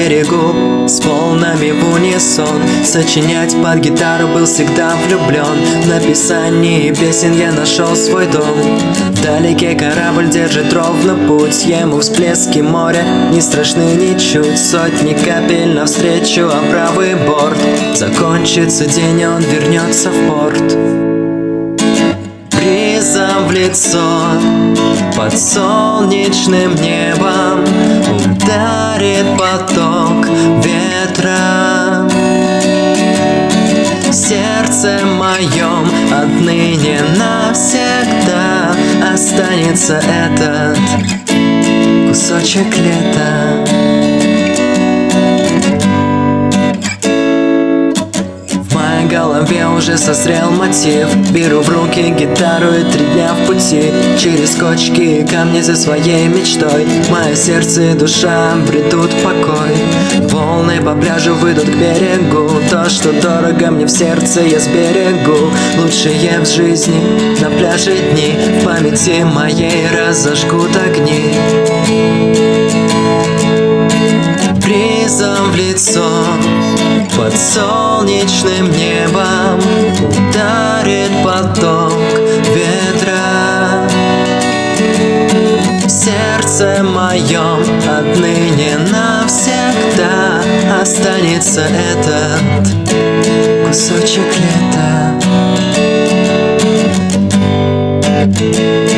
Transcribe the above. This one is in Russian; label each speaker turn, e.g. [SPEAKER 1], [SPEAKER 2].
[SPEAKER 1] берегу с волнами в унисон. Сочинять под гитару был всегда влюблен. В написании песен я нашел свой дом. Вдалеке корабль держит ровно путь. Ему всплески моря не страшны ничуть. Сотни капель навстречу, а правый борт. Закончится день, и он вернется в порт. Бризом в лицо под солнечным небом ударит поток ветра. В сердце моем отныне навсегда останется этот кусочек лета. В голове уже созрел мотив. Беру в руки гитару и 3 дня в пути. Через кочки и камни за своей мечтой. Мое сердце и душа обретут покой. Волны по пляжу выйдут к берегу. То, что дорого мне в сердце, я сберегу. Лучшие в жизни на пляже дни в памяти моей разожгут огни. Бризом в лицо под солнечным небом ударит поток ветра. В сердце моем отныне навсегда останется этот кусочек лета.